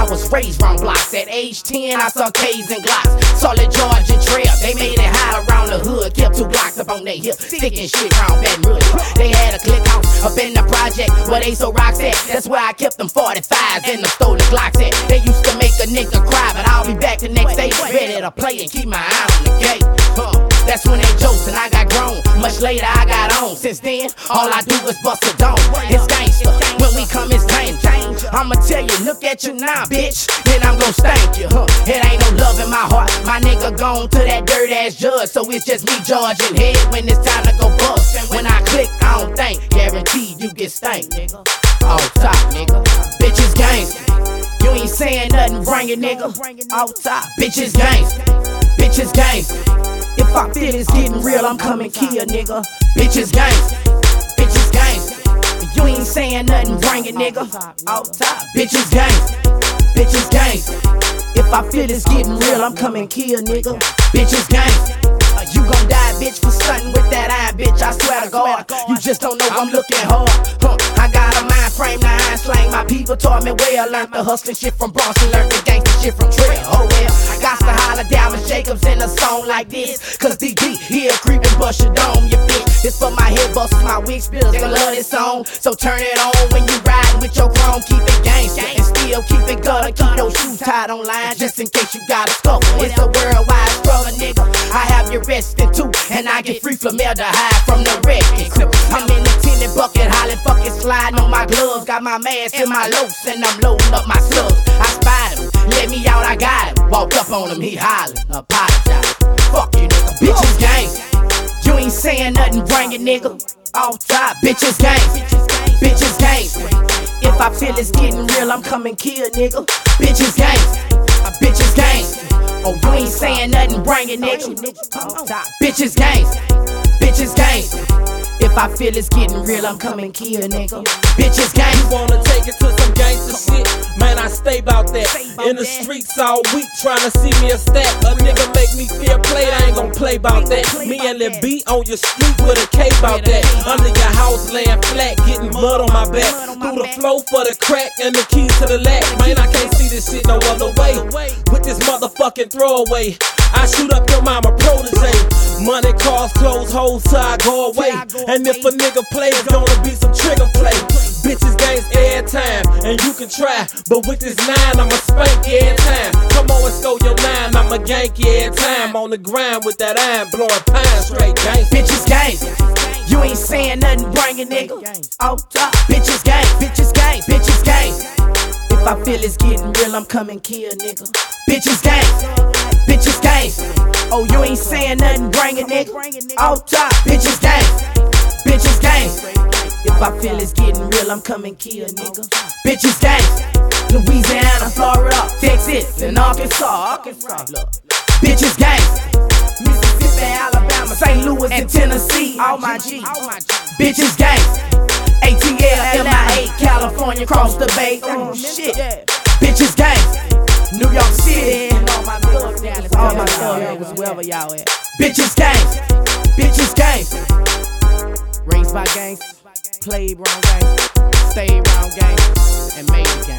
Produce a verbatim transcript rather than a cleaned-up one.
I was raised round blocks. At age ten, I saw K's and Glocks. Solid George and Trail, they made it hot around the hood. Kept two blocks up on their hip, sticking shit round Baton Rouge. They had a click house up in the project where they so rocks at. That's where I kept them forty-fives and the stolen Glocks at. They used to make a nigga cry, but I'll be back the next day, ready to play and keep my eye on the gate. Huh. That's when they jokes and I got grown. Much later I got on. Since then, all I do is bust a dome. It's gangster. When we come, it's danger. I'ma tell you, look at you now, bitch. Then I'm gon' stank you. Huh. It ain't no love in my heart. My nigga gone to that dirt ass judge. So it's just me, George, and head when it's time to go bust. And when I click, I don't think. Guaranteed you get stank, nigga. Off top, nigga. Bitches gangsta. You ain't saying nothing, bring it, nigga. Off top. Bitches gangsta. Bitches gangsta. If I feel it's getting real, I'm coming kill, nigga. Bitches gangsta. Bitches gangsta. You ain't saying nothing, bring it, nigga. Off top. Bitches gangsta. Bitches gangsta. If I feel it's getting real, I'm coming kill, nigga. Bitches gangsta. You gon' die, bitch, for stunting with that iron, bitch. I swear to God, you just don't know I'm looking hard. Huh. I got a mind frame, now I ain't slang. My people taught me well. Learned the hustling shit from Bronson, learned the gangster shit from Trail. Oh well, I got to holler Diamond Jacobs in a song like this. Cause D D here creeping, bust your dome, you bitch. This for my head busters, my wig spills, they love this song. So turn it on when you riding with your chrome, keep it gangsta. And still keep it gutter, keep your shoes tied on line, just in case you got a scuffle. It's a worldwide struggle, nigga. I have you resting too, and I get free formaldehyde from the wrecking crew. I'm in the tinted bucket, hollering, fucking sliding on my gloves. Got my mask in my loafs, and I'm loading up my slugs. I spied him, let me out, I got him. Walked up on him, he hollering, apologize. Fuck you, nigga. Bitches gangsta. You ain't saying nothing, bring it, nigga. Off top, bitches gangsta. Bitches gangsta. If I feel it's getting real, I'm coming kill, nigga. Bitches gangsta. Bitches gangsta. Oh, you ain't saying nothing, bring it, nigga. Bitches gangsta. Bitches gangsta. If I feel it's getting real, I'm coming kill, nigga. Bitches gangsta. You wanna take it to some gangsta shit? Man, I stay bout that. In the streets all week, tryna see me a stack. A nigga make me feel played, I ain't gon' play bout that. Me and Lil B on your street with a K bout that. Under your house laying flat, getting mud on my back. Through the flow for the crack and the keys to the lack. Man, I can't see this shit no other way. With this motherfucking throwaway, I shoot up your mama protege. Money, cars, clothes, hoes till I go away. And if a nigga play, it's gonna be some trigger play. Bitches gangs every time, and you can try, but with this nine, I'ma spank you every time. Come on and score your nine, I'ma gank you every time. On the grind with that iron, blowing pine, straight gangs. Bitches gangs. You ain't saying nothing, bring it, nigga. Off top. Bitches gang. Bitches gang. Bitches gang. If I feel it's getting real, I'm coming kill, nigga. Bitches gang. Bitches gang. Oh, you ain't saying nothing, bring it, nigga. Off top. Bitches gang. Bitches gang. If I feel it's getting real, I'm coming kill, nigga. Bitches gang. Louisiana, Florida, Texas, and Arkansas. Arkansas. Look. Bitches gang. Mississippi, Alabama, Saint Louis, and Tennessee. All my G's. Bitches gang. A T L, M I A, California, cross the bay. Oh shit. Bitches gang. New York City, all my thugs, all my thugs, wherever y'all at. Bitches gang. Bitches gang. Raised by gangs, played round gangs, stayed round gangs, and made gangs.